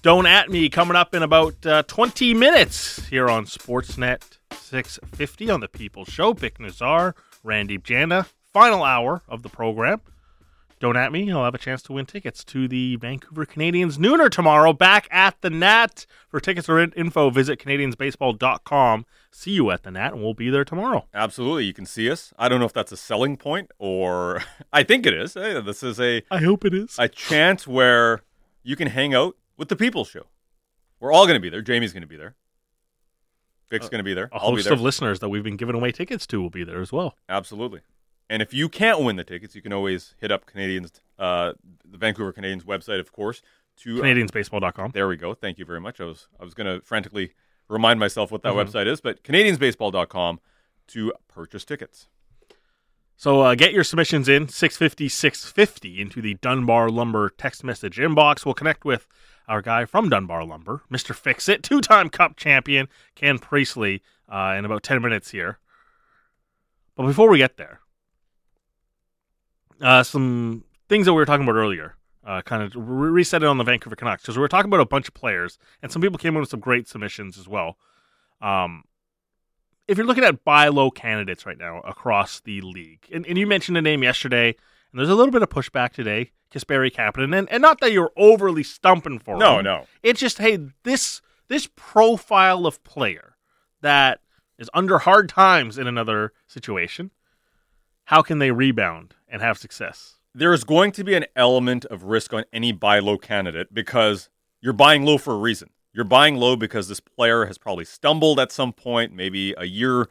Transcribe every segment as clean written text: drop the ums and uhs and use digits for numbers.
Don't At Me coming up in about 20 minutes here on Sportsnet 650 on The People Show. Bick Nazar, Randeep Janda. Final hour of the program. Don't At Me. I'll have a chance to win tickets to the Vancouver Canadians nooner tomorrow back at the Nat. For tickets or info, visit CanadiansBaseball.com. See you at the Nat, and we'll be there tomorrow. Absolutely. You can see us. I don't know if that's a selling point or I think it is. Hey, this is I hope it is. A chance where you can hang out with the People Show. We're all going to be there. Jamie's going to be there. Vic's going to be there. A host of listeners that we've been giving away tickets to will be there as well. Absolutely. And if you can't win the tickets, you can always hit up the Vancouver Canadians website, of course. To CanadiansBaseball.com. There we go. Thank you very much. I was going to frantically remind myself what that website is, but CanadiansBaseball.com to purchase tickets. So get your submissions in, 650 into the Dunbar Lumber text message inbox. We'll connect with our guy from Dunbar Lumber, Mr. Fix-It, two-time Cup champion, Ken Priestley, in about 10 minutes here. But before we get there, some things that we were talking about earlier, kind of reset it on the Vancouver Canucks, because we were talking about a bunch of players, and some people came in with some great submissions as well. If you're looking at buy low candidates right now across the league, and you mentioned a name yesterday, and there's a little bit of pushback today, Kasperi Kapanen, and not that you're overly stumping for him. No. It's just, hey, this profile of player that is under hard times in another situation, how can they rebound and have success? There is going to be an element of risk on any buy low candidate because you're buying low for a reason. You're buying low because this player has probably stumbled at some point, maybe a year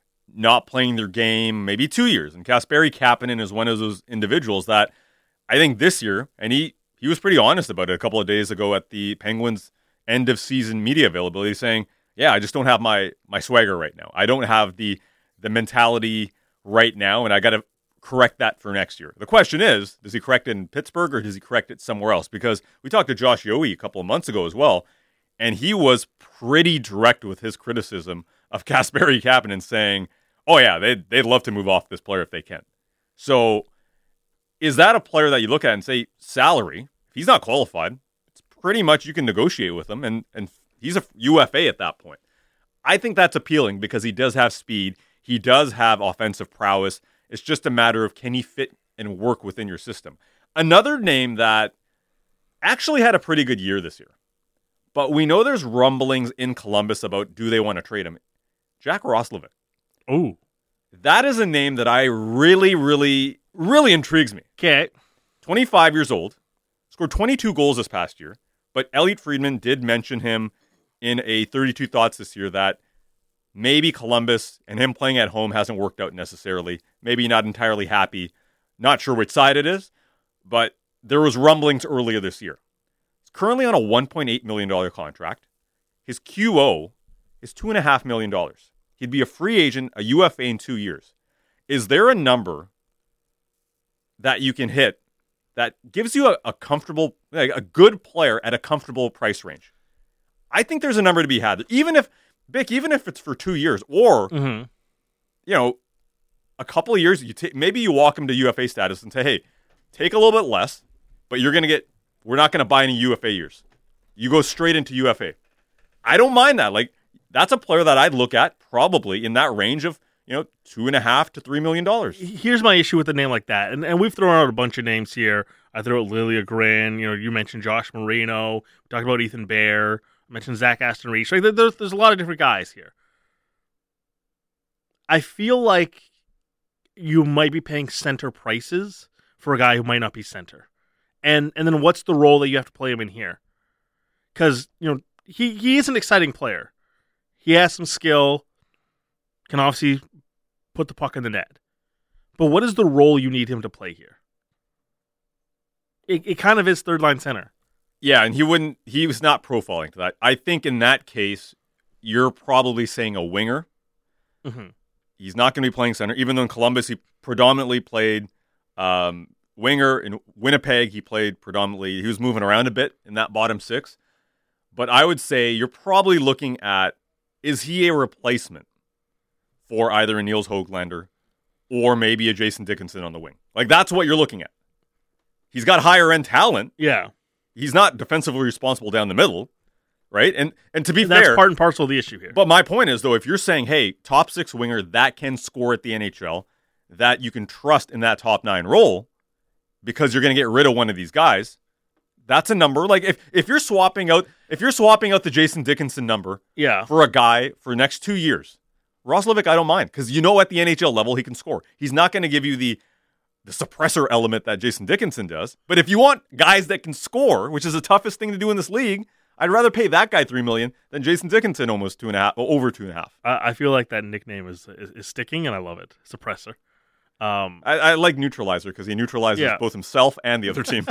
not playing their game, maybe 2 years. And Kasperi Kapanen is one of those individuals that I think this year, and he was pretty honest about it a couple of days ago at the Penguins' end-of-season media availability, saying, yeah, I just don't have my swagger right now. I don't have the mentality right now, and I got to correct that for next year. The question is, does he correct it in Pittsburgh or does he correct it somewhere else? Because we talked to Josh Yohe a couple of months ago as well, and he was pretty direct with his criticism of Kasperi Kapanen, saying, oh yeah, they'd love to move off this player if they can. So is that a player that you look at and say, salary, if he's not qualified, it's pretty much you can negotiate with him, and he's a UFA at that point. I think that's appealing because he does have speed. He does have offensive prowess. It's just a matter of can he fit and work within your system. Another name that actually had a pretty good year this year, but we know there's rumblings in Columbus about do they want to trade him. Jack Roslovic. Oh. That is a name that I really, really, really intrigues me. Okay. 25 years old, scored 22 goals this past year, but Elliot Friedman did mention him in a 32 Thoughts this year that maybe Columbus and him playing at home hasn't worked out necessarily. Maybe not entirely happy. Not sure which side it is, but there was rumblings earlier this year. He's currently on a $1.8 million contract. His QO is $2.5 million. He'd be a free agent, a UFA in 2 years. Is there a number that you can hit that gives you a comfortable, like a good player at a comfortable price range? I think there's a number to be had. Even if it's for 2 years or, a couple of years, maybe you walk him to UFA status and say, hey, take a little bit less, but we're not going to buy any UFA years. You go straight into UFA. I don't mind that. Like, that's a player that I'd look at probably in that range of, $2.5 to $3 million. Here's my issue with a name like that. And we've thrown out a bunch of names here. I threw out Lilia Grin. You mentioned Josh Marino. We talked about Ethan Bear. I mentioned Zach Aston Reese. Right? There's a lot of different guys here. I feel like you might be paying center prices for a guy who might not be center. And then what's the role that you have to play him in here? Because, he is an exciting player. He has some skill, can obviously put the puck in the net. But what is the role you need him to play here? It kind of is third line center. Yeah, and he was not profiling to that. I think in that case, you're probably saying a winger. Mm-hmm. He's not going to be playing center, even though in Columbus he predominantly played winger. In Winnipeg, he was moving around a bit in that bottom six. But I would say you're probably looking at, is he a replacement for either a Niels Höglander or maybe a Jason Dickinson on the wing? Like, that's what you're looking at. He's got higher end talent. Yeah. he's not defensively responsible down the middle, right? And to be That's fair, part and parcel of the issue here. But my point is, though, if you're saying, hey, top 6 winger that can score at the NHL, that you can trust in that top 9 role because you're going to get rid of one of these guys, that's a number. Like if you're swapping out the Jason Dickinson number for a guy for the next 2 years, Roslovic, I don't mind because at the NHL level he can score. He's not going to give you the suppressor element that Jason Dickinson does. But if you want guys that can score, which is the toughest thing to do in this league, I'd rather pay that guy $3 million than Jason Dickinson almost 2.5, over 2.5. I feel like that nickname is sticking, and I love it. Suppressor. I like neutralizer because he neutralizes both himself and the other team.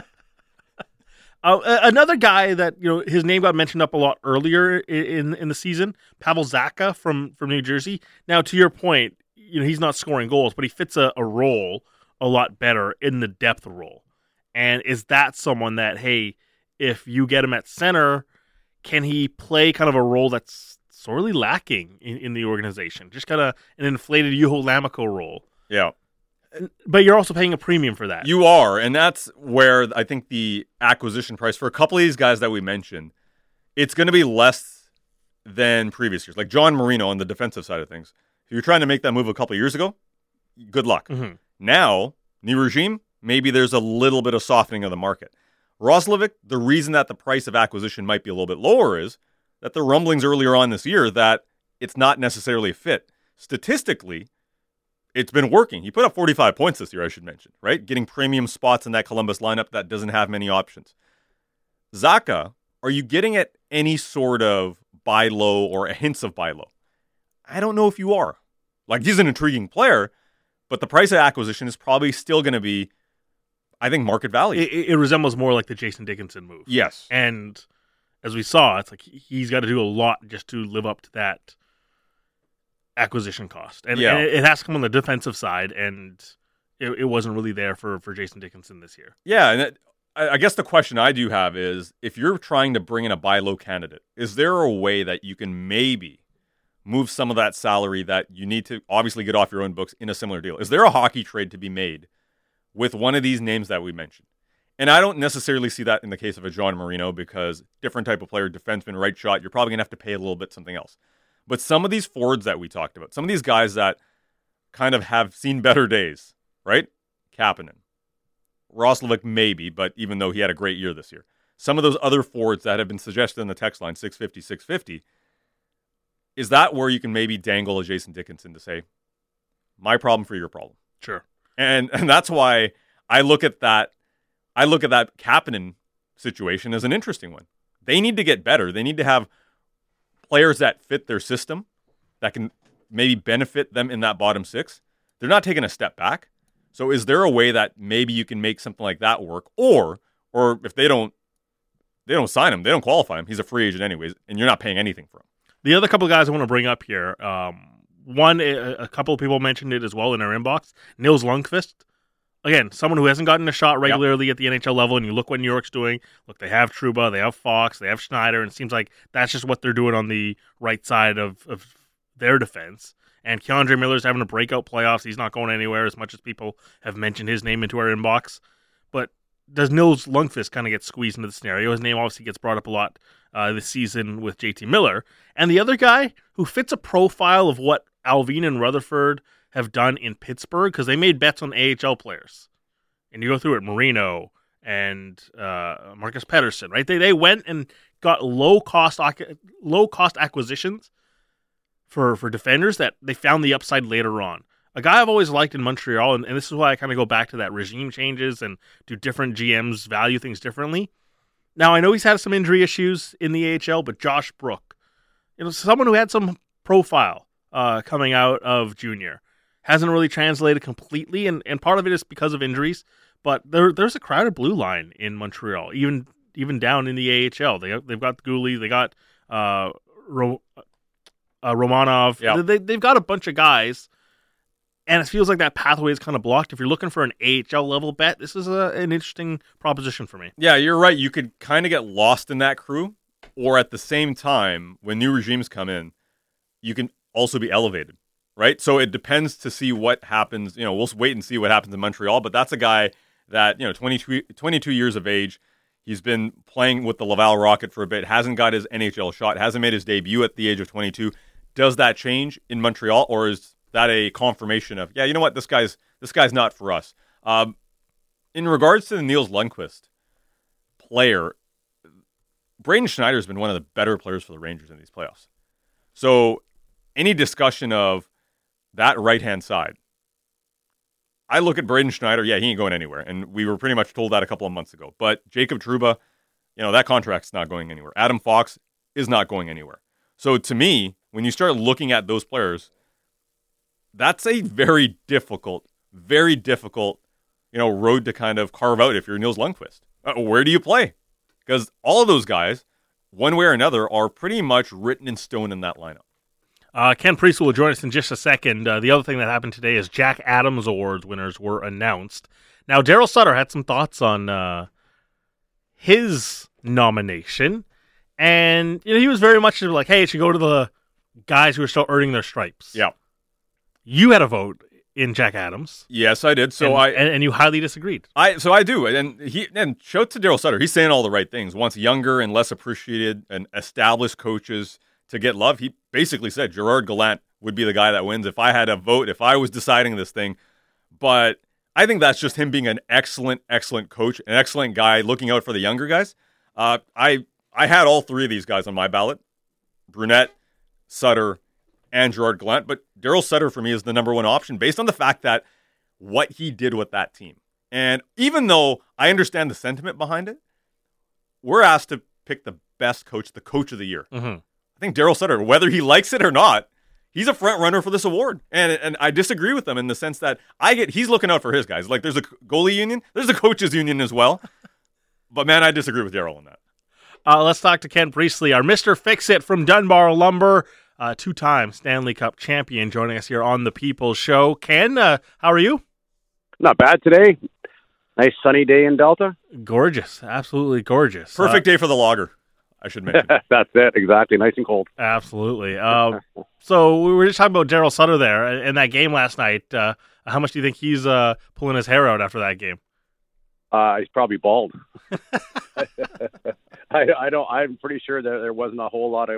Another guy that his name got mentioned up a lot earlier in the season, Pavel Zacha from New Jersey. Now, to your point, he's not scoring goals, but he fits a role a lot better in the depth role. And is that someone that, hey, if you get him at center, can he play kind of a role that's sorely lacking in the organization? Just kind of an inflated Juho Lammikko role. Yeah. But you're also paying a premium for that. You are, and that's where I think the acquisition price for a couple of these guys that we mentioned, it's going to be less than previous years. Like John Marino on the defensive side of things. If you're trying to make that move a couple of years ago, good luck. Mm-hmm. Now, new regime, maybe there's a little bit of softening of the market. Roslovic, the reason that the price of acquisition might be a little bit lower is that the rumblings earlier on this year that it's not necessarily a fit. Statistically, it's been working. He put up 45 points this year, I should mention, right? Getting premium spots in that Columbus lineup that doesn't have many options. Zacha, are you getting at any sort of buy low or hints of buy low? I don't know if you are. Like, he's an intriguing player, but the price of acquisition is probably still going to be, I think, market value. It resembles more like the Jason Dickinson move. Yes. And as we saw, it's like he's got to do a lot just to live up to that acquisition cost. And it has to come on the defensive side, and it wasn't really there for Jason Dickinson this year. Yeah, and I guess the question I do have is, if you're trying to bring in a buy low candidate, is there a way that you can maybe move some of that salary that you need to obviously get off your own books in a similar deal? Is there a hockey trade to be made with one of these names that we mentioned? And I don't necessarily see that in the case of a John Marino because different type of player, defenseman, right shot, you're probably going to have to pay a little bit something else. But some of these forwards that we talked about, some of these guys that kind of have seen better days, right? Kapanen. Roslovic maybe, but even though he had a great year this year. Some of those other forwards that have been suggested in the text line, 650, is that where you can maybe dangle a Jason Dickinson to say, my problem for your problem? Sure. And that's why I look at that Kapanen situation as an interesting one. They need to get better. They need to have players that fit their system that can maybe benefit them in that bottom 6. They're not taking a step back. So is there a way that maybe you can make something like that work? Or if they don't sign him, they don't qualify him, he's a free agent anyways, and you're not paying anything for him. The other couple of guys I want to bring up here, one, a couple of people mentioned it as well in our inbox, Nils Lundqvist. Again, someone who hasn't gotten a shot regularly at the NHL level, and you look what New York's doing. Look, they have Trouba, they have Fox, they have Schneider, and it seems like that's just what they're doing on the right side of their defense. And Keandre Miller's having a breakout playoffs. He's not going anywhere as much as people have mentioned his name into our inbox. But does Nils Lundqvist kind of get squeezed into the scenario? His name obviously gets brought up a lot this season with JT Miller. And the other guy who fits a profile of what Alvin and Rutherford have done in Pittsburgh, because they made bets on AHL players. And you go through it, Marino and Marcus Pettersson, right? They went and got low cost acquisitions for defenders that they found the upside later on. A guy I've always liked in Montreal, and this is why I kind of go back to that regime changes and do different GMs value things differently. Now, I know he's had some injury issues in the AHL, but Josh Brook, someone who had some profile coming out of junior, hasn't really translated completely, and part of it is because of injuries, but there's a crowded blue line in Montreal, even down in the AHL. They've got Goulet, they got Romanov. Yep. They've got a bunch of guys, and it feels like that pathway is kind of blocked. If you're looking for an AHL level bet, this is an interesting proposition for me. Yeah, you're right. You could kind of get lost in that crew, or at the same time, when new regimes come in, you can also be elevated, right? So it depends to see what happens. We'll wait and see what happens in Montreal, but that's a guy that, 22 years of age. He's been playing with the Laval Rocket for a bit, hasn't got his NHL shot, hasn't made his debut at the age of 22. Does that change in Montreal, or is that a confirmation of, yeah, you know what, this guy's not for us? In regards to the Niels Lundqvist player, Braden Schneider has been one of the better players for the Rangers in these playoffs. So any discussion of that right-hand side, I look at Braden Schneider, yeah, he ain't going anywhere. And we were pretty much told that a couple of months ago. But Jacob Trouba, that contract's not going anywhere. Adam Fox is not going anywhere. So to me, when you start looking at those players, that's a very difficult, road to kind of carve out if you're Niels Lundqvist. Where do you play? Because all of those guys, one way or another, are pretty much written in stone in that lineup. Ken Priest will join us in just a second. The other thing that happened today is Jack Adams Awards winners were announced. Now, Daryl Sutter had some thoughts on his nomination, and he was very much like, hey, it should go to the guys who are still earning their stripes. Yeah. You had a vote in Jack Adams. Yes, I did. So and you highly disagreed. So I do. And shout to Daryl Sutter. He's saying all the right things. Wants younger and less appreciated and established coaches to get love. He basically said Gerard Gallant would be the guy that wins if I had a vote, if I was deciding this thing. But I think that's just him being an excellent coach, an excellent guy looking out for the younger guys. I had all three of these guys on my ballot: Brunette, Sutter, and Gerard Gallant. But Daryl Sutter for me is the number one option based on the fact that what he did with that team. And even though I understand the sentiment behind it, we're asked to pick the best coach, the coach of the year. Mm-hmm. I think Daryl Sutter, whether he likes it or not, he's a front runner for this award. And I disagree with him in the sense that he's looking out for his guys. Like, there's a goalie union, there's a coaches union as well. But man, I disagree with Daryl on that. Let's talk to Ken Priestley, our Mr. Fix-It from Dunbar Lumber, two-time Stanley Cup champion, joining us here on the People's Show. Ken, how are you? Not bad today. Nice sunny day in Delta. Gorgeous. Absolutely gorgeous. Perfect day for the lager, I should mention. That's it. Exactly. Nice and cold. Absolutely. So we were just talking about Daryl Sutter there in that game last night. How much do you think he's pulling his hair out after that game? He's probably bald. I'm pretty sure that there wasn't a whole lot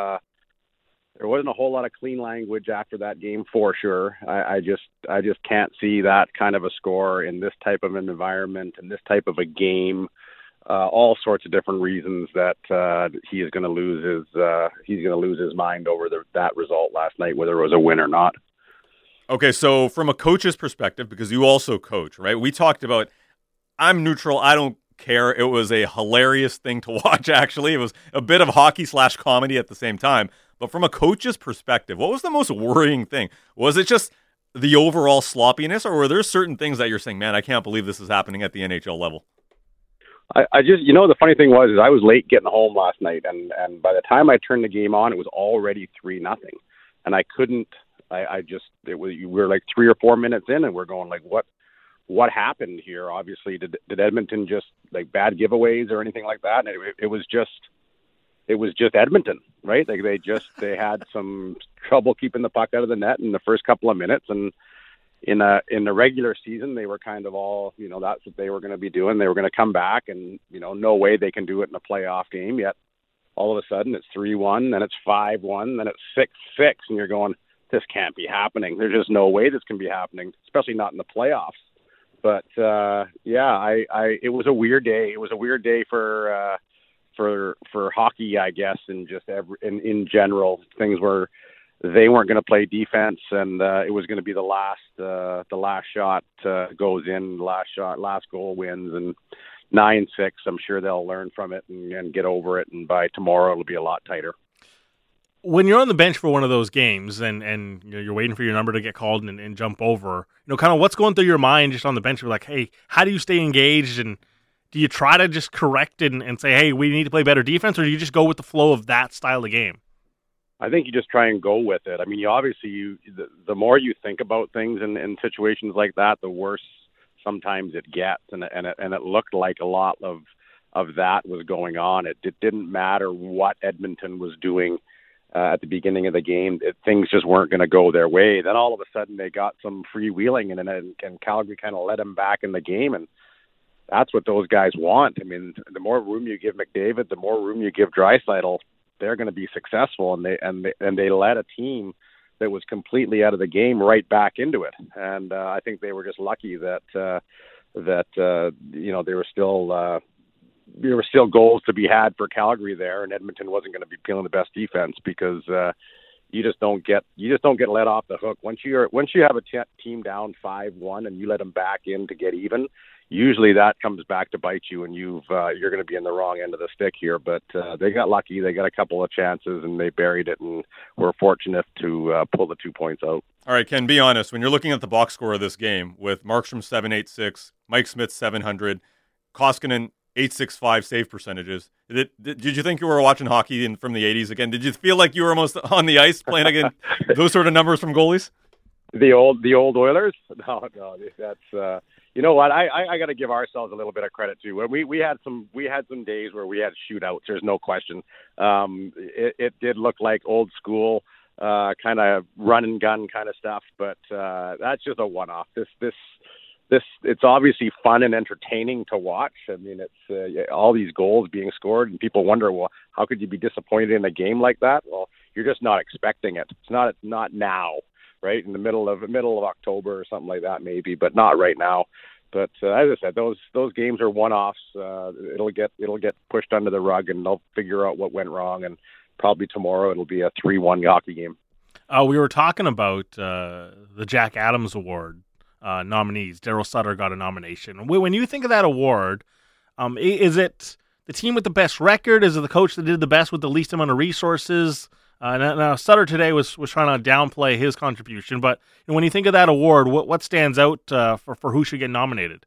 of clean language after that game for sure. I just can't see that kind of a score in this type of an environment and this type of a game. All sorts of different reasons that he is going to lose his mind over that result last night, whether it was a win or not. Okay, so from a coach's perspective, because you also coach, right? We talked about, I'm neutral, I don't care. It was a hilarious thing to watch, actually. It was a bit of hockey/comedy at the same time. But from a coach's perspective, what was the most worrying thing? Was it just the overall sloppiness, or were there certain things that you're saying, man, I can't believe this is happening at the NHL level? I just, the funny thing was, is I was late getting home last night, and by the time I turned the game on, it was already 3-0, and I couldn't. We were like 3 or 4 minutes in, and we're going like, what happened here? Obviously, did Edmonton just like bad giveaways or anything like that? And it was just Edmonton, right? Like they had some trouble keeping the puck out of the net in the first couple of minutes, and in the regular season, they were kind of all, that's what they were going to be doing. They were going to come back, and no way they can do it in a playoff game. Yet all of a sudden it's 3-1, then it's 5-1, then it's 6-6, and you're going, this can't be happening. There's just no way this can be happening, especially not in the playoffs. But it was a weird day. It was a weird day for hockey, I guess, and just in general. Things were, they weren't going to play defense, and it was going to be the last shot goes in, last goal wins, and 9-6. I'm sure they'll learn from it and get over it, and by tomorrow it'll be a lot tighter. When you're on the bench for one of those games and you're waiting for your number to get called and jump over, kind of what's going through your mind just on the bench? You're like, hey, how do you stay engaged? And do you try to just correct it and say, hey, we need to play better defense, or do you just go with the flow of that style of game? I think you just try and go with it. I mean, the more you think about things in situations like that, the worse sometimes it gets. And it looked like a lot of that was going on. It didn't matter what Edmonton was doing at the beginning of the game. Things just weren't going to go their way. Then all of a sudden they got some freewheeling, and Calgary kind of let them back in the game. And that's what those guys want. I mean, the more room you give McDavid, the more room you give Draisaitl, they're going to be successful, and they let a team that was completely out of the game right back into it. And I think they were just lucky that you know, there were still goals to be had for Calgary there, and Edmonton wasn't going to be feeling the best defense because you just don't get let off the hook once you have a team down 5-1 and you let them back in to get even. Usually that comes back to bite you, and you're going to be in the wrong end of the stick here. But they got lucky; they got a couple of chances and they buried it, and were fortunate to pull the 2 points out. All right, Ken, be honest. When you're looking at the box score of this game with Markstrom 786, Mike Smith 700, Koskinen 865 save percentages. Did you think you were watching hockey from the 80s again? Did you feel like you were almost on the ice playing again those sort of numbers from goalies? The old Oilers? No, that's you know what? I got to give ourselves a little bit of credit too. We had some days where we had shootouts. There's no question. It did look like old school kind of run and gun kind of stuff, but that's just a one-off. This it's obviously fun and entertaining to watch. I mean, it's all these goals being scored, and people wonder, well, how could you be disappointed in a game like that? Well, you're just not expecting it. It's not now, right? In the middle of October or something like that, maybe, but not right now. But as I said, those games are one-offs. It'll get pushed under the rug, and they'll figure out what went wrong. And probably tomorrow it'll be a 3-1 hockey game. We were talking about the Jack Adams Award nominees. Daryl Sutter got a nomination. When you think of that award, is it the team with the best record? Is it the coach that did the best with the least amount of resources? Now Sutter today was trying to downplay his contribution, but when you think of that award, what stands out for who should get nominated?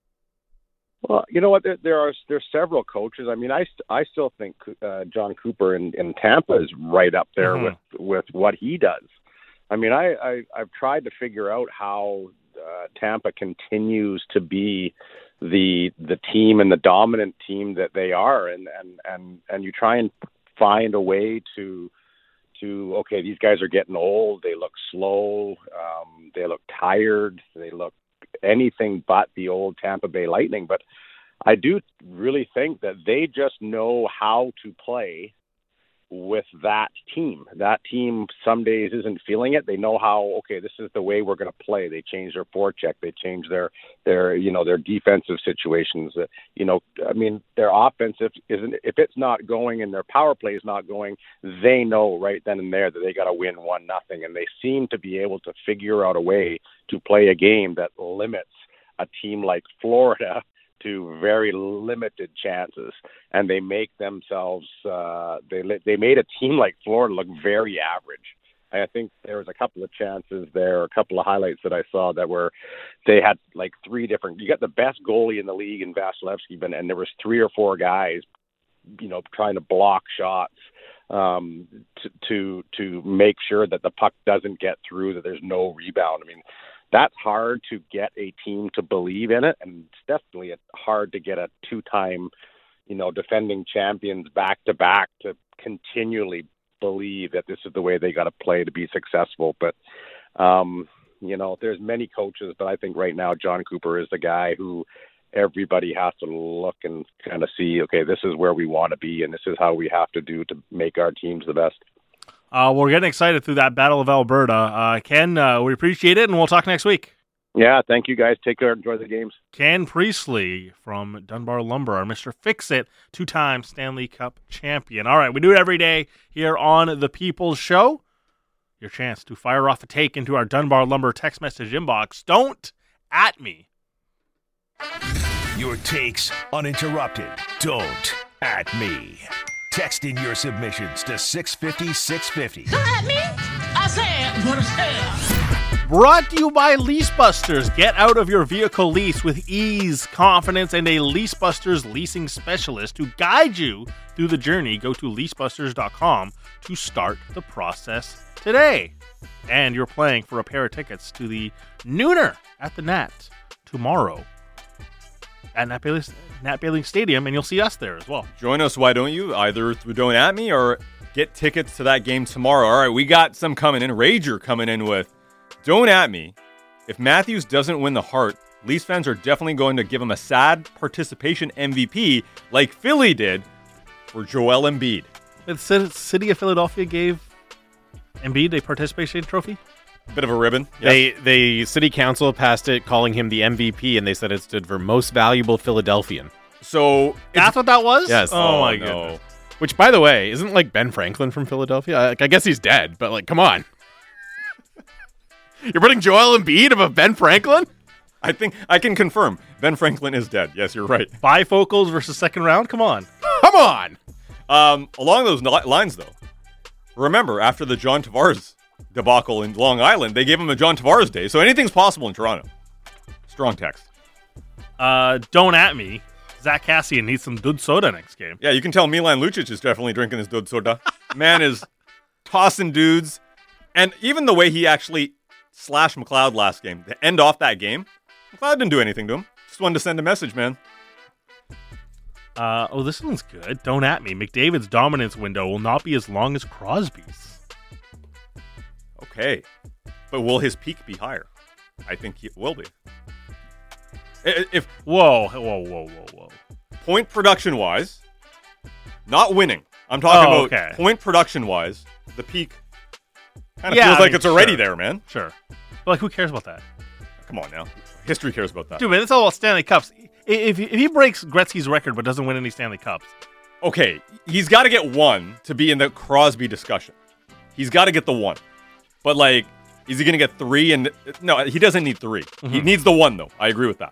Well, you know what? There's several coaches. I mean, I still think John Cooper in Tampa is right up there with what he does. I mean, I've tried to figure out how Tampa continues to be the team and the dominant team that they are, and you try and find a way to okay, these guys are getting old, they look slow, they look tired, they look anything but the old Tampa Bay Lightning. But I do really think that they just know how to play with that team. That team some days isn't feeling it. They know how, okay, this is the way we're going to play. They change their forecheck. They change their defensive situations. I mean, their offensive isn't, if it's not going and their power play is not going, they know right then and there that they got to win 1-0. And they seem to be able to figure out a way to play a game that limits a team like Florida to very limited chances, and they make themselves. They made a team like Florida look very average. I think there was a couple of chances there, a couple of highlights that I saw that were, they had like three different. You got the best goalie in the league in Vasilevsky, and there was 3 or 4 guys, trying to block shots to make sure that the puck doesn't get through, that there's no rebound. I mean, that's hard to get a team to believe in it, and it's definitely hard to get a 2-time, defending champions back-to-back to continually believe that this is the way they got to play to be successful. But, there's many coaches, but I think right now John Cooper is the guy who everybody has to look and kind of see, okay, this is where we want to be, and this is how we have to do to make our teams the best. We're getting excited through that Battle of Alberta. Ken, we appreciate it, and we'll talk next week. Yeah, thank you, guys. Take care. Enjoy the games. Ken Priestley from Dunbar Lumber, our Mr. Fix-It, 2-time Stanley Cup champion. All right, we do it every day here on The People's Show. Your chance to fire off a take into our Dunbar Lumber text message inbox. Don't at me. Your takes uninterrupted. Don't at me. Text in your submissions to 650-650. Come at me. I said what I said. Brought to you by Lease Busters. Get out of your vehicle lease with ease, confidence, and a Lease Busters leasing specialist to guide you through the journey. Go to leasebusters.com to start the process today. And you're playing for a pair of tickets to the Nooner at the Nat tomorrow at Nat Bailey Stadium, and you'll see us there as well. Join us, why don't you? Either through Don't At Me or get tickets to that game tomorrow. All right, we got some coming in. Rager coming in with Don't At Me. If Matthews doesn't win the Hart, Leafs fans are definitely going to give him a sad participation MVP like Philly did for Joel Embiid. The city of Philadelphia gave Embiid a participation trophy? Bit of a ribbon. Yes. They city council passed it calling him the MVP, and they said it stood for most valuable Philadelphian. So That's what that was? Yes. Oh, my no. goodness. Which, by the way, isn't like Ben Franklin from Philadelphia? I guess he's dead, but like, come on. You're putting Joel Embiid above Ben Franklin? I think I can confirm Ben Franklin is dead. Yes, you're right. Bifocals versus second round? Come on. Come on. Along those lines, though, remember after the John Tavares debacle in Long Island, they gave him a John Tavares day. So anything's possible in Toronto. Strong text. Don't at me. Zach Cassian needs some Dud Soda next game. Yeah, you can tell Milan Lucic is definitely drinking his Dud Soda. Man is tossing dudes. And even the way he actually slashed McLeod last game, to end off that game, McLeod didn't do anything to him. Just wanted to send a message, man. This one's good. Don't at me. McDavid's dominance window will not be as long as Crosby's. Okay. But will his peak be higher? I think it will be. If Whoa. point production-wise, not winning. I'm talking about point production-wise, the peak kind of feels like it's already there, man. Sure. But like, who cares about that? Come on now. History cares about that. Dude, man, it's all about Stanley Cups. If he breaks Gretzky's record but doesn't win any Stanley Cups. Okay, he's got to get one to be in the Crosby discussion. He's got to get the one. But, like, is he going to get three? No, he doesn't need three. Mm-hmm. He needs the one, though. I agree with that.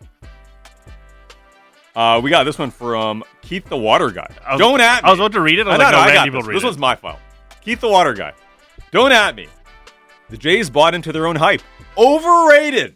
We got this one from Keith the Water Guy. Don't at me. I was about to read it. I got this. This one's my file. Keith the Water Guy. Don't at me. The Jays bought into their own hype. Overrated.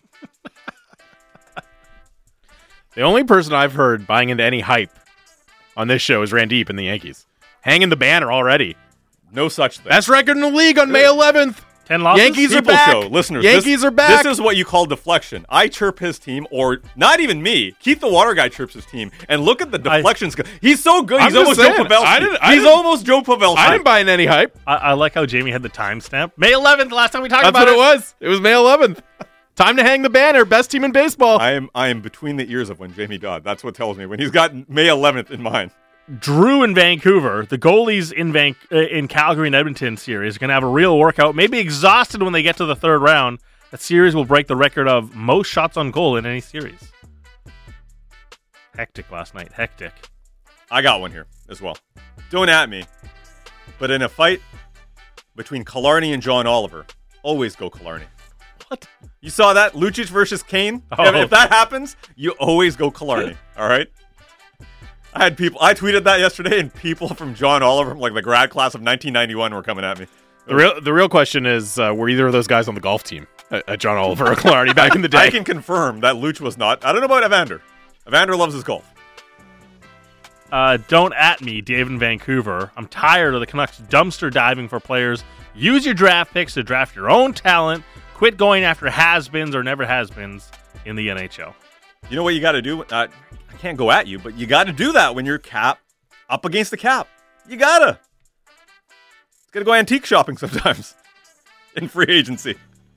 The only person I've heard buying into any hype on this show is Randeep and the Yankees. Hanging the banner already. No such thing. Best record in the league on May 11th. 10 losses? Yankees are People back. show, listeners. Yankees are back. This is what you call deflection. I chirp his team, or not even me. Keith the Water Guy chirps his team, and look at the deflections. He's so good. He's almost Joe Pavelski. He's almost Joe Pavelski. I didn't buy in any hype. I like how Jamie had the timestamp. May 11th, last time we talked That's about what it was. It was May 11th. Time to hang the banner. Best team in baseball. I am between the ears of when Jamie Dodd. That's what tells me when he's got May 11th in mind. Drew in Vancouver, the goalies in Calgary and Edmonton series are going to have a real workout, maybe exhausted when they get to the third round. That series will break the record of most shots on goal in any series. Hectic last night. Hectic. I got one here as well. Don't at me. But in a fight between Killarney and John Oliver, always go Killarney. What? You saw that? Lucic versus Kane? Oh. If that happens, you always go Killarney. All right? I tweeted that yesterday, and people from John Oliver, from like the grad class of 1991, were coming at me. The real question is, were either of those guys on the golf team at John Oliver or Killarney back in the day? I can confirm that Luch was not. I don't know about Evander. Evander loves his golf. Don't at me, Dave in Vancouver. I'm tired of the Canucks dumpster diving for players. Use your draft picks to draft your own talent. Quit going after has-beens or never has-beens in the NHL. You know what you got to do? I can't go at you, but you got to do that when you're cap up against the cap. You gotta. It's gonna go antique shopping sometimes in free agency.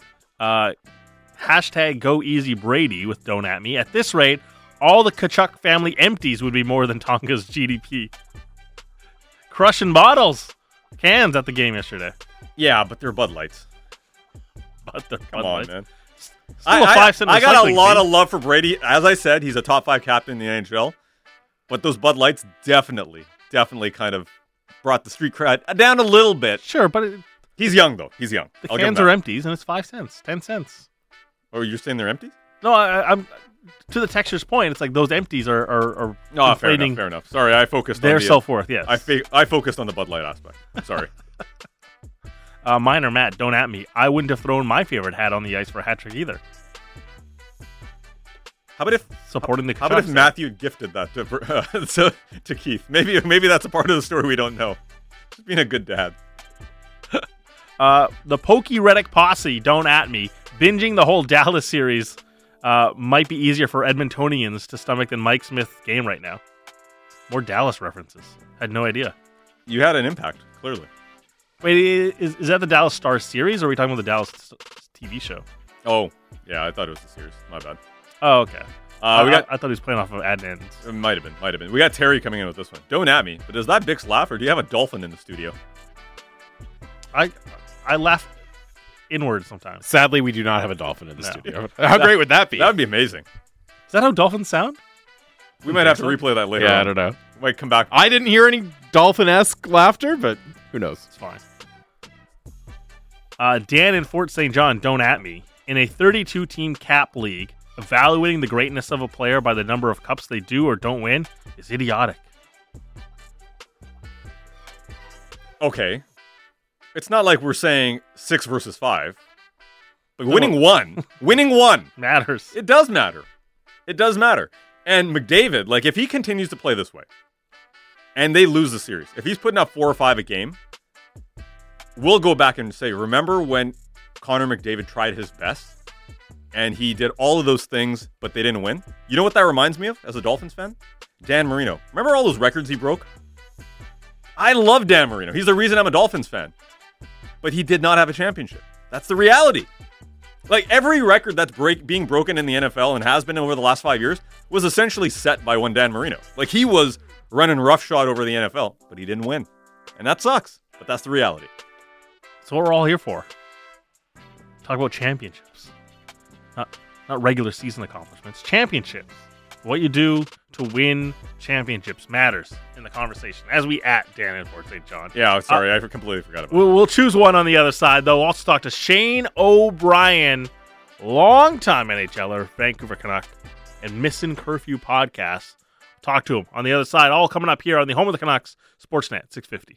Hashtag go easy Brady with Don't At Me. At this rate, all the Kachuk family empties would be more than Tonga's GDP. Crushing bottles. Cans at the game yesterday. Yeah, but they're Bud Lights. But they're Come on, man. Still a 5-cent I got a recycling lot fee. of love for Brady. As I said, he's a top 5 captain in the NHL. But those Bud Lights definitely kind of brought the street cred down a little bit. Sure, but He's young, though. He's young. the cans are empties, and it's 5 cents, 10 cents. Oh, you're saying they're empty? No, I'm to the texture's point. It's like those empties are No, fair inflating enough. Sorry, I focused on their the self-worth, yes. I focused on the Bud Light aspect. Sorry. Mine or Matt, don't at me. I wouldn't have thrown my favorite hat on the ice for a hat trick either. How about if Supporting the How about if Canucks. Matthew gifted that to Keith? Maybe that's a part of the story we don't know. Just being a good dad. The Pokey Reddick posse, don't at me. Binging the whole Dallas series might be easier for Edmontonians to stomach than Mike Smith's game right now. More Dallas references. Had no idea. You had an impact, clearly. Wait, is that the Dallas Stars series, or are we talking about the Dallas TV show? Oh, yeah, I thought it was the series. My bad. Oh, okay. We got. I thought he was playing off of Adnan's. It might have been. We got Terry coming in with this one. Don't at me, but does that Bix laugh, or do you have a dolphin in the studio? I laugh inward sometimes. Sadly, we do not have a dolphin in the studio. How great would that be? That would be amazing. Is that how dolphins sound? We might have to replay that later. Yeah, on. I don't know. Might come back. I didn't hear any dolphin-esque laughter, but who knows? It's fine. Dan in Fort St. John, don't at me. In a 32-team cap league, evaluating the greatness of a player by the number of cups they do or don't win is idiotic. Okay. It's not like we're saying 6 versus 5. But winning one Matters. It does matter. It does matter. And McDavid, like, if he continues to play this way and they lose the series, if he's putting up 4 or 5 a game, we'll go back and say, remember when Connor McDavid tried his best and he did all of those things, but they didn't win? You know what that reminds me of as a Dolphins fan? Dan Marino. Remember all those records he broke? I love Dan Marino. He's the reason I'm a Dolphins fan. But he did not have a championship. That's the reality. Like, every record that's being broken in the NFL and has been over the last 5 years was essentially set by one Dan Marino. Like, he was running roughshod over the NFL, but he didn't win. And that sucks, but that's the reality. That's what we're all here for. Talk about championships. Not regular season accomplishments. Championships. What you do to win championships matters in the conversation. As we at Dan in Fort St. John. Yeah, sorry, I completely forgot about We'll choose one on the other side, though. We'll also talk to Shane O'Brien, longtime NHLer, Vancouver Canuck, and Missing Curfew podcast. Talk to him on the other side. All coming up here on the home of the Canucks, Sportsnet 650.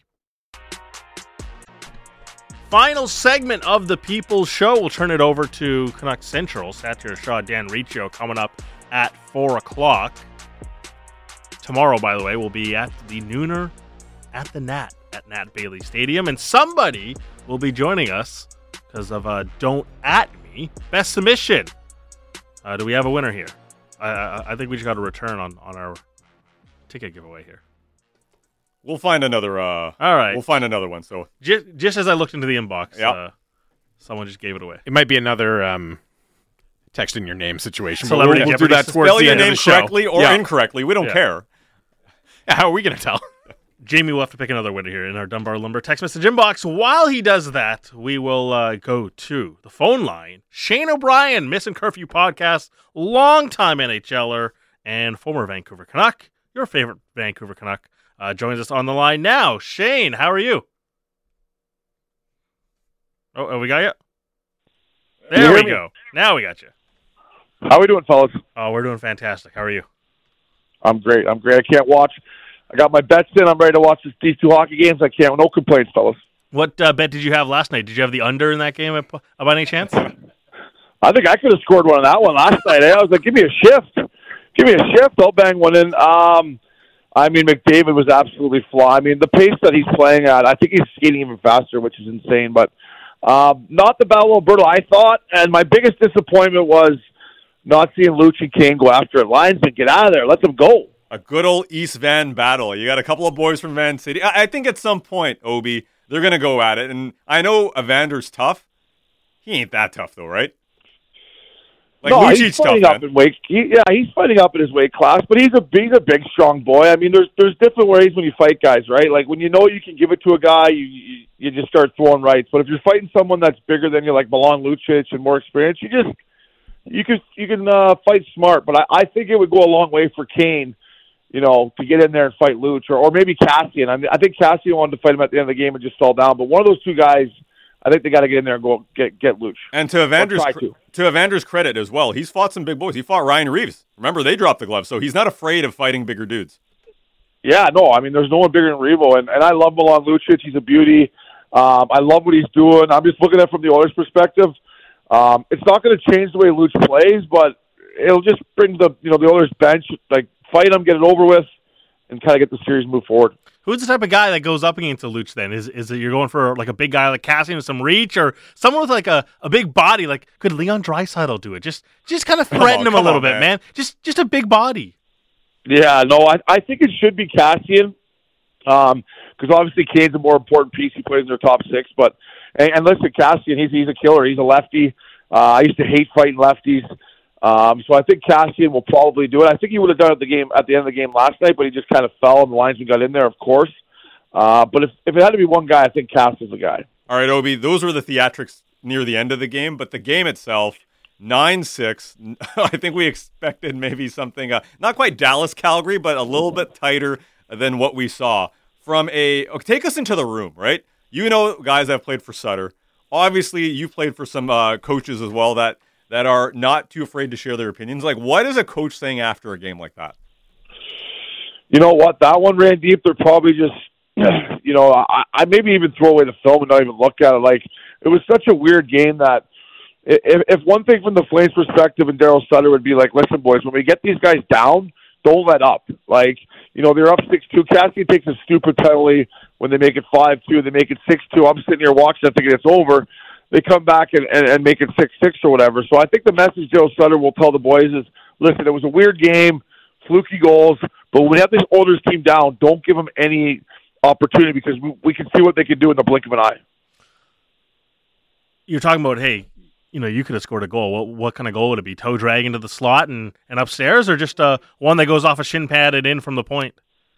Final segment of the People's Show. We'll turn it over to Canuck Central. Satyr Shah, Dan Riccio coming up at 4 o'clock. Tomorrow, by the way, will be at the Nooner at the Nat at Nat Bailey Stadium. And somebody will be joining us because of Don't At Me. Best submission. Do we have a winner here? I think we just got a return on our ticket giveaway here. We'll find another. All right. We'll find another one. So just as I looked into the inbox, Yep. someone just gave it away. It might be another text in your name situation. Celebrity We'll do Jeopardy. that towards spell the your end of name the show. correctly or Yeah. incorrectly. We don't Yeah. care. How are we going to tell? Jamie will have to pick another winner here in our Dunbar Lumber text message inbox. While he does that, we will go to the phone line. Shane O'Brien, Missing Curfew podcast, longtime NHLer and former Vancouver Canuck, your favorite Vancouver Canuck, joins us on the line now. Shane, how are you? Oh, we got you? There we go. Now we got you. How we doing, fellas? Oh, we're doing fantastic. How are you? I'm great. I can't watch. I got my bets in. I'm ready to watch these 2 hockey games. I can't. No complaints, fellas. What bet did you have last night? Did you have the under in that game by any chance? I think I could have scored one on that one last night. I was like, give me a shift. Give me a shift. I'll bang one in. I mean, McDavid was absolutely flawed. I mean, the pace that he's playing at, I think he's skating even faster, which is insane. But not the Battle of Alberta, I thought. And my biggest disappointment was not seeing Luch and Kane go after it. Linesman, get out of there. Let them go. A good old East Van battle. You got a couple of boys from Van City. I think at some point, Obi, they're going to go at it. And I know Evander's tough. He ain't that tough, though, right? Like, no, Lucic's he's fighting tough, up in weight. He's fighting up in his weight class, but he's a big, strong boy. I mean, there's different ways when you fight guys, right? Like when you know you can give it to a guy, you just start throwing rights. But if you're fighting someone that's bigger than you, like Milan Lucic and more experienced, you can fight smart. But I think it would go a long way for Kane, to get in there and fight Luch, or maybe Cassian. I mean, I think Cassian wanted to fight him at the end of the game and just fell down. But one of those two guys, I think they got to get in there and go get Luch. And to Evander's credit as well, he's fought some big boys. He fought Ryan Reeves. Remember, they dropped the gloves, so he's not afraid of fighting bigger dudes. Yeah, no, I mean, there's no one bigger than Revo, and I love Milan Lucic. He's a beauty. I love what he's doing. I'm just looking at it from the Oilers' perspective. It's not going to change the way Luch plays, but it'll just bring the Oilers bench, like, fight him, get it over with, and kind of get the series move forward. Who's the type of guy that goes up against a Luch then? Is it you're going for like a big guy like Cassian with some reach, or someone with like a big body? Like, could Leon Draisaitl do it? Just kind of threaten him a little bit, man. Just a big body. Yeah, no, I think it should be Cassian, because obviously Kane's a more important piece. He plays in their top 6, but and listen, Cassian, he's a killer. He's a lefty. I used to hate fighting lefties. So I think Kassian will probably do it. I think he would have done it at the end of the game last night, but he just kind of fell and the linesman got in there, of course. But if it had to be one guy, I think Cass is the guy. All right, Obi, those were the theatrics near the end of the game, but the game itself, 9-6. I think we expected maybe something, not quite Dallas-Calgary, but a little bit tighter than what we saw. Take us into the room, right? You know guys that have played for Sutter. Obviously, you've played for some coaches as well that are not too afraid to share their opinions. Like, what is a coach saying after a game like that? You know what? That one ran deep. They're probably just, I maybe even throw away the film and not even look at it. Like, it was such a weird game that if one thing from the Flames' perspective and Daryl Sutter would be like, listen, boys, when we get these guys down, don't let up. Like, they're up 6-2. Kassian takes a stupid penalty when they make it 5-2. They make it 6-2. I'm sitting here watching. I thinking it's over. They come back and make it 6-6 or whatever. So I think the message Daryl Sutter will tell the boys is, listen, it was a weird game, fluky goals, but when we have this Oilers team down, don't give them any opportunity because we can see what they can do in the blink of an eye. You're talking about, hey, you could have scored a goal. What kind of goal would it be? Toe drag into the slot and upstairs, or just one that goes off a shin padded in from the point?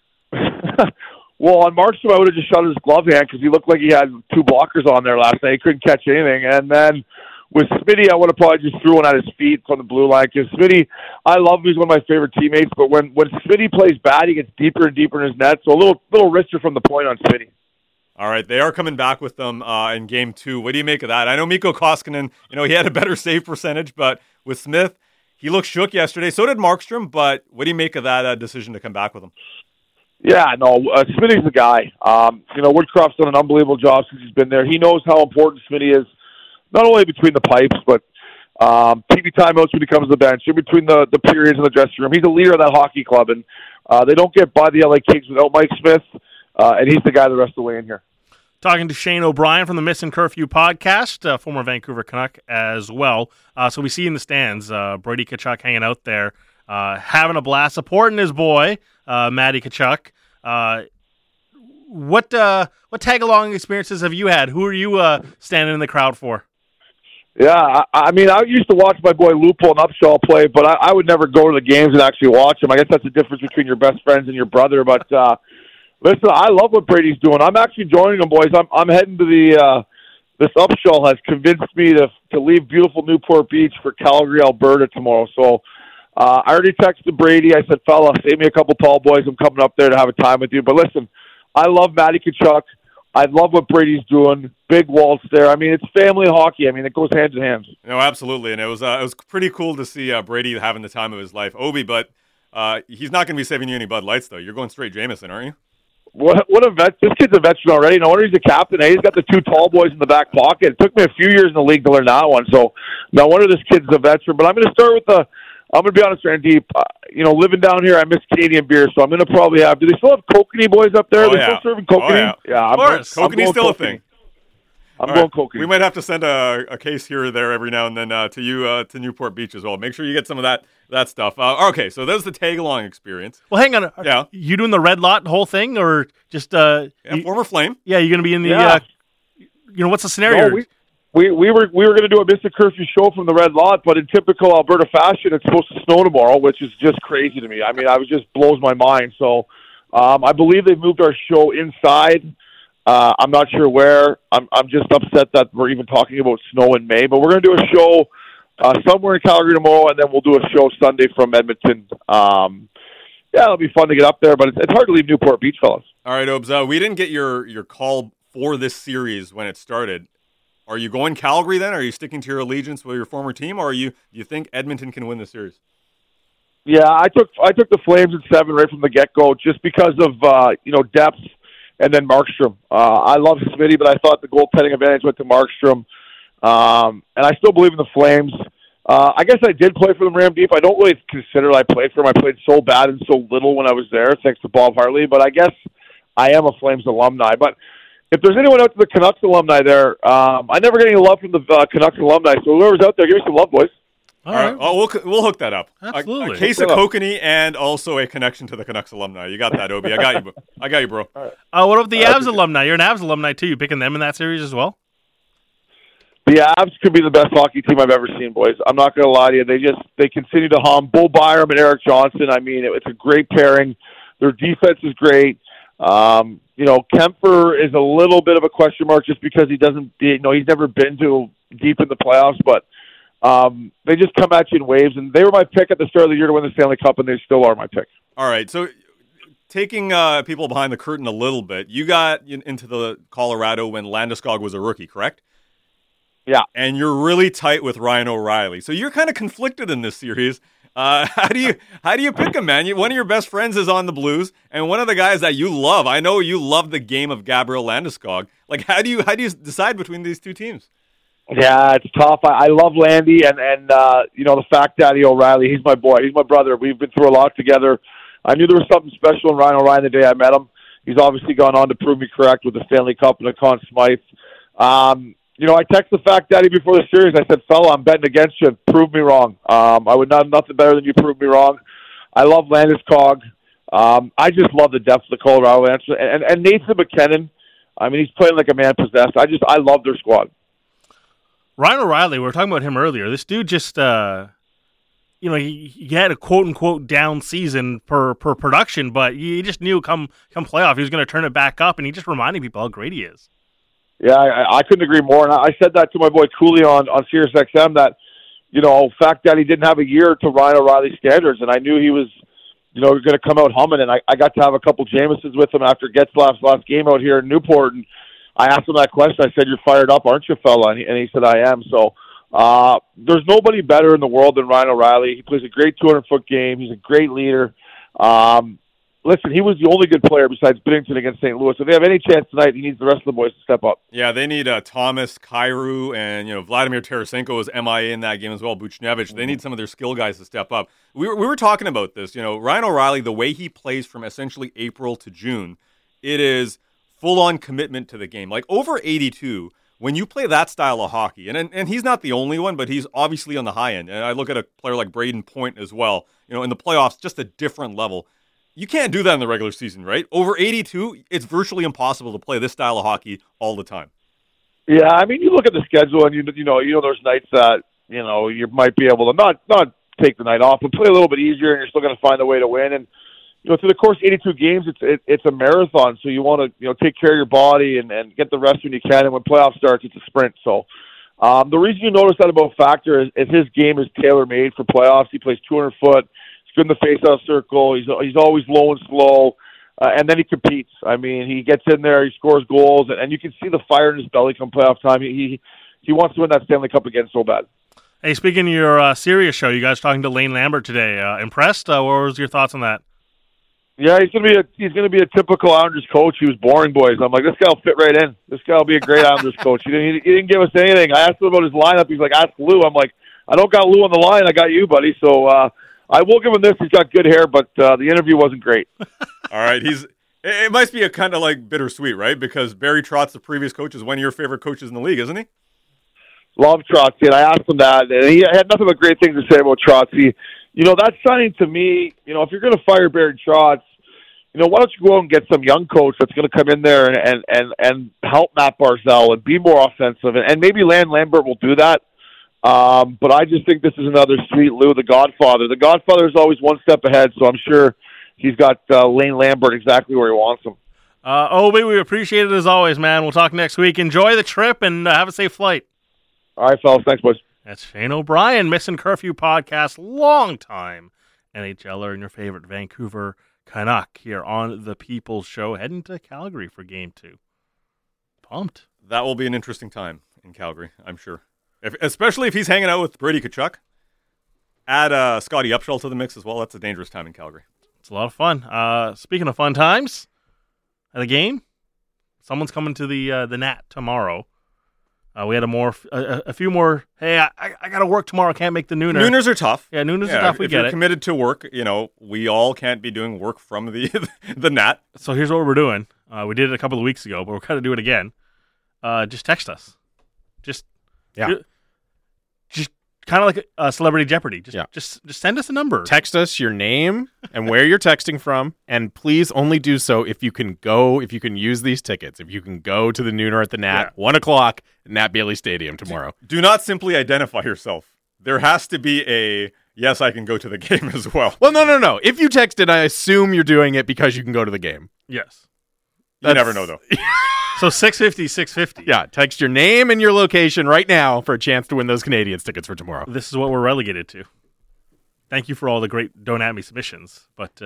Well, on Markstrom, I would have just shot his glove hand because he looked like he had 2 blockers on there last night. He couldn't catch anything. And then with Smitty, I would have probably just threw one at his feet from the blue line because Smitty, I love him. He's one of my favorite teammates. But when Smitty plays bad, he gets deeper and deeper in his net. So a little riskier from the point on Smitty. All right, they are coming back with them in Game 2. What do you make of that? I know Mikko Koskinen, he had a better save percentage, but with Smith, he looked shook yesterday. So did Markstrom, but what do you make of that decision to come back with him? Yeah, no, Smitty's the guy. Woodcroft's done an unbelievable job since he's been there. He knows how important Smitty is, not only between the pipes, but TV timeouts when he comes to the bench, in between the periods in the dressing room. He's a leader of that hockey club, and they don't get by the LA Kings without Mike Smith, and he's the guy the rest of the way in here. Talking to Shane O'Brien from the Missing Curfew podcast, former Vancouver Canuck as well. So we see in the stands, Brady Tkachuk hanging out there, having a blast, supporting his boy, Matty Tkachuk. What tag-along experiences have you had? Who are you standing in the crowd for? Yeah, I used to watch my boy Lupo and Upshaw play, but I would never go to the games and actually watch them. I guess that's the difference between your best friends and your brother, but listen, I love what Brady's doing. I'm actually joining him, boys. I'm heading to this Upshaw has convinced me to leave beautiful Newport Beach for Calgary, Alberta tomorrow. So I already texted Brady. I said, fella, save me a couple tall boys. I'm coming up there to have a time with you. But listen, I love Matty Tkachuk. I love what Brady's doing. Big Waltz there. It's family hockey. It goes hand in hand. No, absolutely. And it was pretty cool to see Brady having the time of his life. Obi, but he's not going to be saving you any Bud Lights, though. You're going straight Jameson, aren't you? What a vet! This kid's a veteran already. No wonder he's a captain. He's got the 2 tall boys in the back pocket. It took me a few years in the league to learn that one. So no wonder this kid's a veteran. But I'm going to start with I'm going to be honest, Randeep. Living down here, I miss Canadian beer, so I'm going to probably have. Do they still have Kokanee boys up there? Oh, They're still serving Kokanee. Yeah, of course. Kokanee's still a thing. I'm going Kokanee. We might have to send a case here or there every now and then to you to Newport Beach as well. Make sure you get some of that stuff. Okay, so there's the tag-along experience. Well, hang on. Yeah. You doing the red lot whole thing, or just former Flame? Yeah, you're going to be in the. What's the scenario? No, we were going to do a Mr. Curfew show from the red lot, but in typical Alberta fashion, it's supposed to snow tomorrow, which is just crazy to me. I was just blows my mind. So I believe they've moved our show inside. I'm not sure where. I'm just upset that we're even talking about snow in May, but we're going to do a show somewhere in Calgary tomorrow, and then we'll do a show Sunday from Edmonton. It'll be fun to get up there, but it's hard to leave Newport Beach, fellas. All right, Obes, we didn't get your call for this series when it started. Are you going Calgary then? Are you sticking to your allegiance with your former team, or do you think Edmonton can win the series? Yeah, I took the Flames at 7 right from the get-go just because of depth and then Markstrom. I love Smitty, but I thought the goaltending advantage went to Markstrom. And I still believe in the Flames. I guess I did play for them, Ramdeep. I don't really consider I played for them. I played so bad and so little when I was there, thanks to Bob Hartley. But I guess I am a Flames alumni. But if there's anyone out to the Canucks alumni there, I never get any love from the Canucks alumni. So whoever's out there, give me some love, boys. All right. Oh, we'll hook that up. Absolutely. A case of Kokanee and also a connection to the Canucks alumni. You got that, Obi. I got you, bro. What about the Avs alumni? You're an Avs alumni, too. You picking them in that series as well? The Avs could be the best hockey team I've ever seen, boys. I'm not going to lie to you. They continue to hum. Bo Byram and Eric Johnson. I mean, it's a great pairing. Their defense is great. Kemper is a little bit of a question mark just because he's never been too deep in the playoffs, but they just come at you in waves, and they were my pick at the start of the year to win the Stanley Cup, and they still are my pick. All right, so taking people behind the curtain a little bit, you got into the Colorado when Landeskog was a rookie, correct? Yeah. And you're really tight with Ryan O'Reilly. So you're kind of conflicted in this series. How do you pick him, man? One of your best friends is on the Blues, and one of the guys that you love. I know you love the game of Gabriel Landeskog. Like, how do you decide between these two teams? Yeah, it's tough. I love Landy, and the Fact Daddy O'Reilly. He's my boy. He's my brother. We've been through a lot together. I knew there was something special in Ryan O'Reilly the day I met him. He's obviously gone on to prove me correct with the Stanley Cup and the Conn Smythe. I texted the Fact Daddy before the series. I said, fella, I'm betting against you. Prove me wrong. I would not have nothing better than you prove me wrong. I love Landeskog. I just love the depth of the Colorado Avalanche. And Nathan McKinnon, I mean, he's playing like a man possessed. I love their squad. Ryan O'Reilly, we were talking about him earlier. This dude just, he had a quote-unquote down season per production, but you just knew come playoff he was going to turn it back up, and he just reminding people how great he is. Yeah, I couldn't agree more. And I said that to my boy Cooley on SiriusXM that, fact that he didn't have a year to Ryan O'Reilly standards, and I knew he was, going to come out humming. And I got to have a couple Jamesons with him after Getzlaff's last game out here in Newport, and I asked him that question. I said, "You're fired up, aren't you, fella?" And he said, "I am." So there's nobody better in the world than Ryan O'Reilly. He plays a great 200-foot game. He's a great leader. Listen, he was the only good player besides Binnington against St. Louis. If they have any chance tonight, he needs the rest of the boys to step up. Yeah, they need Thomas, Kyrou, and Vladimir Tarasenko was MIA in that game as well, Buchnevich. They need some of their skill guys to step up. We were talking about this. Ryan O'Reilly, the way he plays from essentially April to June, it is full-on commitment to the game. Like over 82, when you play that style of hockey, and he's not the only one, but he's obviously on the high end. And I look at a player like Braden Point as well. In the playoffs, just a different level. You can't do that in the regular season, right? Over 82, it's virtually impossible to play this style of hockey all the time. Yeah, I mean, you look at the schedule, and you know, there's nights that you might be able to not take the night off, but play a little bit easier, and you're still going to find a way to win. And through the course of 82 games, it's a marathon, so you want to take care of your body and get the rest when you can. And when playoff starts, it's a sprint. So the reason you notice that about Factor is his game is tailor made for playoffs. He plays 200 foot. Good in the face-off circle. He's always low and slow, and then he competes. I mean, he gets in there, he scores goals, and you can see the fire in his belly come playoff time. He wants to win that Stanley Cup again so bad. Hey, speaking of your Sirius show, you guys talking to Lane Lambert today. Impressed? What was your thoughts on that? Yeah, he's gonna be a typical Islanders coach. He was boring, boys. I'm like, this guy will fit right in. This guy will be a great Islanders coach. He didn't give us anything. I asked him about his lineup. He's like, ask Lou. I'm like, I don't got Lou on the line. I got you, buddy. So I will give him this. He's got good hair, but the interview wasn't great. All right, it must be a kind of like bittersweet, right? Because Barry Trotz, the previous coach, is one of your favorite coaches in the league, isn't he? Love Trotz, and I asked him that, and he had nothing but great things to say about Trotz. That's signing to me. If you're going to fire Barry Trotz, why don't you go out and get some young coach that's going to come in there and help Matt Barzal and be more offensive, and maybe Lambert will do that. But I just think this is another sweet Lou, the Godfather. The Godfather is always one step ahead, so I'm sure he's got Lane Lambert exactly where he wants him. Obi, we appreciate it as always, man. We'll talk next week. Enjoy the trip and have a safe flight. All right, fellas. Thanks, boys. That's Shane O'Brien, Missing Curfew podcast, long-time NHLer and your favorite Vancouver Canuck here on The People's Show, heading to Calgary for Game 2. Pumped. That will be an interesting time in Calgary, I'm sure. Especially if he's hanging out with Brady Tkachuk. Add Scotty Upshall to the mix as well. That's a dangerous time in Calgary. It's a lot of fun. Speaking of fun times, at the game, someone's coming to the Nat tomorrow. We had a few more. Hey, I got to work tomorrow. Can't make the nooner. Nooners are tough. Yeah, nooners are tough. We if get you're it. Committed to work. We all can't be doing work from the Nat. So here's what we're doing. We did it a couple of weeks ago, but we're going to do it again. Just text us. Just Kind of like Celebrity Jeopardy. Yeah. Just send us a number. Text us your name and where you're texting from, and please only do so if you can use these tickets. If you can go to the Nooner at the Nat, 1 o'clock, Nat Bailey Stadium tomorrow. Do not simply identify yourself. There has to be a, yes, I can go to the game as well. Well, no. If you texted, I assume you're doing it because you can go to the game. Yes. You never know, though. So 650. Yeah, text your name and your location right now for a chance to win those Canadians tickets for tomorrow. This is what we're relegated to. Thank you for all the great Don't At Me submissions, but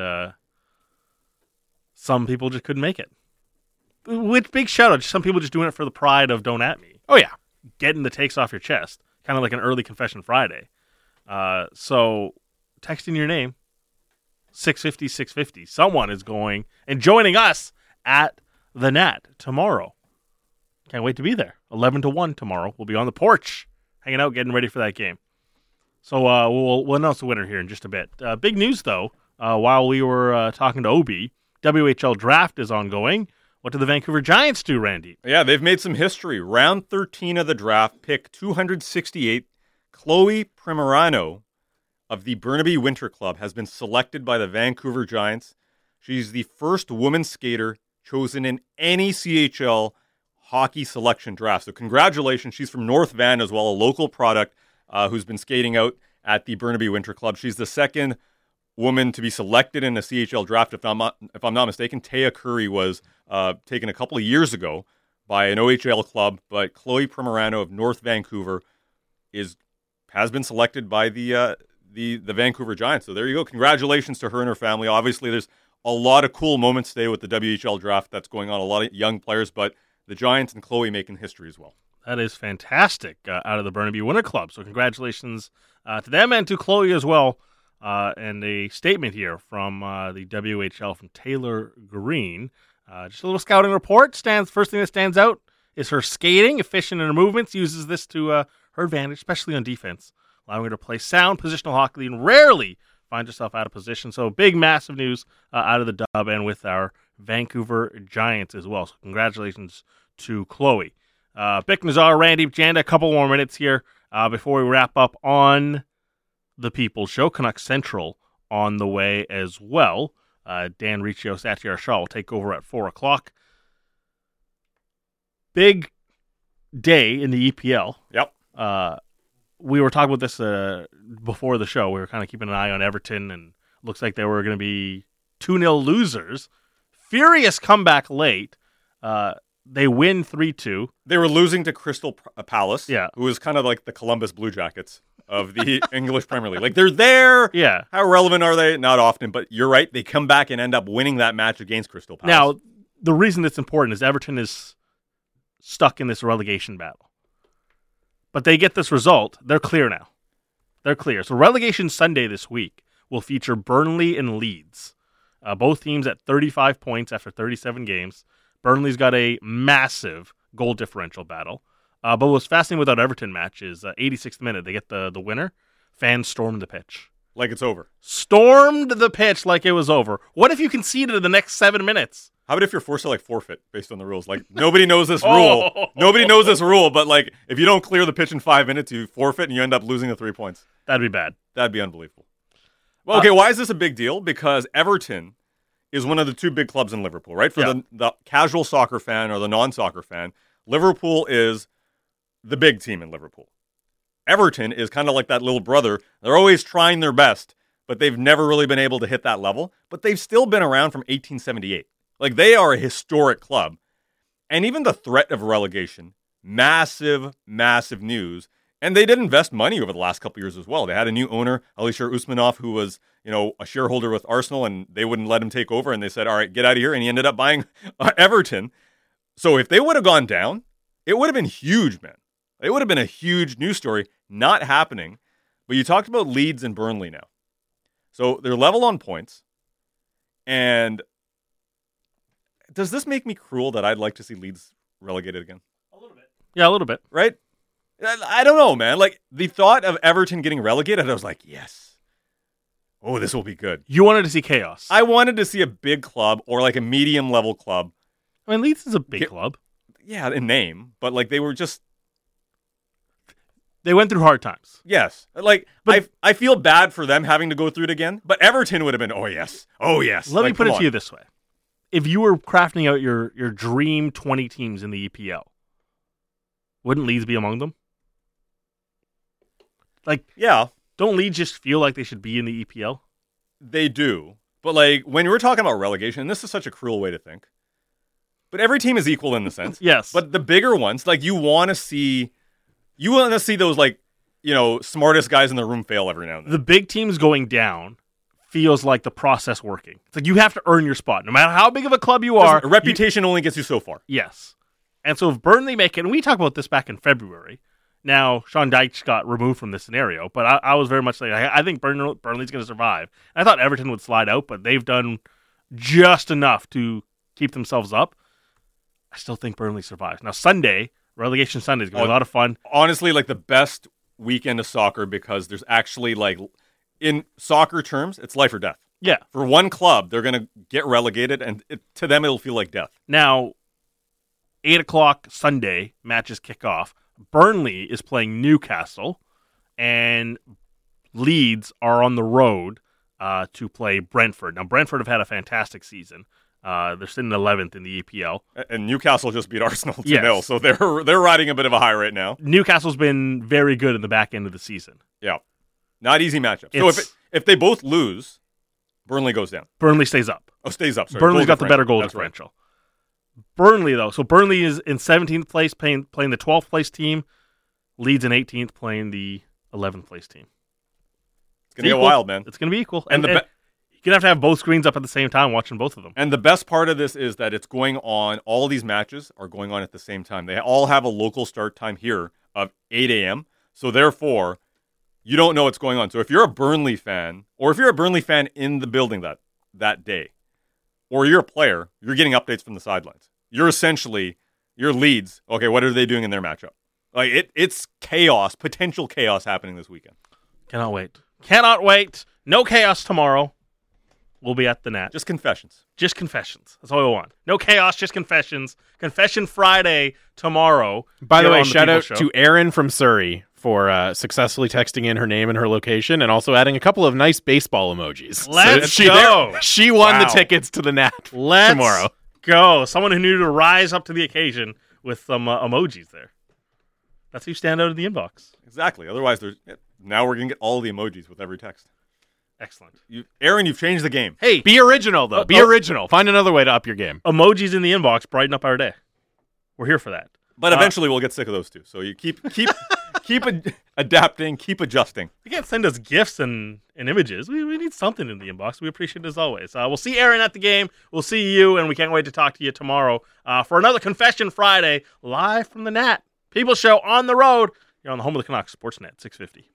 some people just couldn't make it. With big shout out, some people just doing it for the pride of Don't At Me. Oh, yeah. Getting the takes off your chest, kind of like an early confession Friday. So texting your name, 650. Someone is going and joining us at the Nat tomorrow. Can't wait to be there. 11 to 1 tomorrow. We'll be on the porch, hanging out, getting ready for that game. So we'll announce the winner here in just a bit. Big news, though, while we were talking to Obi, WHL draft is ongoing. What did the Vancouver Giants do, Randy? Yeah, they've made some history. Round 13 of the draft, pick 268, Chloe Primerano of the Burnaby Winter Club has been selected by the Vancouver Giants. She's the first woman skater chosen in any CHL hockey selection draft. So congratulations. She's from North Van as well, a local product who's been skating out at the Burnaby Winter Club. She's the second woman to be selected in a CHL draft, if I'm not mistaken. Taya Curry was taken a couple of years ago by an OHL club, but Chloe Primerano of North Vancouver has been selected by the Vancouver Giants. So there you go. Congratulations to her and her family. Obviously, there's a lot of cool moments today with the WHL draft that's going on. A lot of young players, but the Giants and Chloe making history as well. That is fantastic out of the Burnaby Winter Club. So congratulations to them and to Chloe as well. And a statement here from the WHL from Taylor Green. Just a little scouting report. First thing that stands out is her skating, efficient in her movements, uses this to her advantage, especially on defense, allowing her to play sound positional hockey and rarely find herself out of position. So big, massive news out of the dub and with our Vancouver Giants as well. So congratulations to Chloe. Bick Nazar, Randy Janda, a couple more minutes here before we wrap up on the People's Show. Canucks Central on the way as well. Dan Riccio, Satyar Shah will take over at 4 o'clock. Big day in the EPL. Yep. We were talking about this before the show. We were kind of keeping an eye on Everton, and looks like they were going to be 2-0 losers. Furious comeback late. They win 3-2. They were losing to Crystal Palace, Yeah. who is kind of like the Columbus Blue Jackets of the English Premier League. Like, they're there. Yeah. How relevant are they? Not often, but you're right. They come back and end up winning that match against Crystal Palace. Now, the reason it's important is Everton is stuck in this relegation battle. But they get this result. They're clear now. They're clear. So relegation Sunday this week will feature Burnley and Leeds. Both teams at 35 points after 37 games. Burnley's got a massive goal differential battle. But what's fascinating with that Everton match is 86th minute, they get the winner. Fans stormed the pitch. Like it's over. Stormed the pitch like it was over. What if you conceded in the next 7 minutes? How about if you're forced to like forfeit based on the rules? Like, nobody knows this rule. Nobody knows this rule, but like if you don't clear the pitch in 5 minutes, you forfeit and you end up losing the 3 points. That'd be bad. That'd be unbelievable. Well, okay, why is this a big deal? Because Everton is one of the two big clubs in Liverpool, right? For the casual soccer fan or the non-soccer fan, Liverpool is the big team in Liverpool. Everton is kind of like that little brother. They're always trying their best, but they've never really been able to hit that level. But they've still been around from 1878. Like, they are a historic club. And even the threat of relegation, massive, massive news. And they did invest money over the last couple of years as well. They had a new owner, Alisher Usmanov, who was, a shareholder with Arsenal, and they wouldn't let him take over. And they said, all right, get out of here. And he ended up buying Everton. So if they would have gone down, it would have been huge, man. It would have been a huge news story. Not happening. But you talked about Leeds and Burnley now. So they're level on points. And does this make me cruel that I'd like to see Leeds relegated again? A little bit. Yeah, a little bit. Right? I don't know, man. Like, the thought of Everton getting relegated, I was like, yes. Oh, this will be good. You wanted to see chaos. I wanted to see a big club or like a medium-level club. I mean, Leeds is a big club. Yeah, in name. But, like, they were just... They went through hard times. Yes. Like, I feel bad for them having to go through it again, but Everton would have been, oh, yes. Let me put it to you this way. If you were crafting out your dream 20 teams in the EPL, wouldn't Leeds be among them? Like, yeah. Don't Leeds just feel like they should be in the EPL? They do. But, like, when we're talking about relegation, and this is such a cruel way to think, but every team is equal in the sense. Yes. But the bigger ones, like, you want to see those, like, you know, smartest guys in the room fail every now and then. The big teams going down feels like the process working. It's like you have to earn your spot. No matter how big of a club you are. A reputation only gets you so far. Yes. And so if Burnley make it, and we talked about this back in February, now Sean Dyche got removed from this scenario, but I was very much like, I think Burnley's going to survive. I thought Everton would slide out, but they've done just enough to keep themselves up. I still think Burnley survives. Now Sunday, Relegation Sunday is going to be a lot of fun. Honestly, like the best weekend of soccer because there's actually, like, in soccer terms, it's life or death. Yeah. For one club, they're going to get relegated, and to them, it'll feel like death. Now, 8 o'clock Sunday, matches kick off. Burnley is playing Newcastle, and Leeds are on the road to play Brentford. Now, Brentford have had a fantastic season. They're sitting 11th in the EPL. And Newcastle just beat Arsenal 2-0, so they're riding a bit of a high right now. Newcastle's been very good in the back end of the season. Yeah. Not easy matchup. So if they both lose, Burnley goes down. Burnley stays up. Oh, stays up. Sorry. Burnley's got the better goal differential. Right. Burnley, though. So Burnley is in 17th place playing the 12th place team. Leeds in 18th playing the 11th place team. It's going to be wild, man. It's going to be equal. And you're going to have both screens up at the same time watching both of them. And the best part of this is that it's going on, all these matches are going on at the same time. They all have a local start time here of 8 a.m. So therefore, you don't know what's going on. So if you're a Burnley fan, or if you're a Burnley fan in the building that day, or you're a player, you're getting updates from the sidelines. You're essentially, your Leeds, okay, what are they doing in their matchup? Like it's chaos, potential chaos happening this weekend. Cannot wait. No chaos tomorrow. We'll be at the Nat. Just confessions. That's all we want. No chaos, just confessions. Confession Friday tomorrow. By the way, shout out to Erin from Surrey for successfully texting in her name and her location and also adding a couple of nice baseball emojis. Let's go. She won the tickets to the Nat tomorrow. Go. Someone who knew to rise up to the occasion with some emojis there. That's who you stand out in the inbox. Exactly. Otherwise, now we're going to get all the emojis with every text. Excellent. Aaron, you've changed the game. Hey, be original, though. Be original. Find another way to up your game. Emojis in the inbox brighten up our day. We're here for that. But eventually we'll get sick of those too. So you keep adapting, keep adjusting. You can't send us gifts and images. We need something in the inbox. We appreciate it as always. We'll see Aaron at the game. We'll see you, and we can't wait to talk to you tomorrow for another Confession Friday live from the Nat People Show on the road. You're on the home of the Canucks, Sportsnet 650.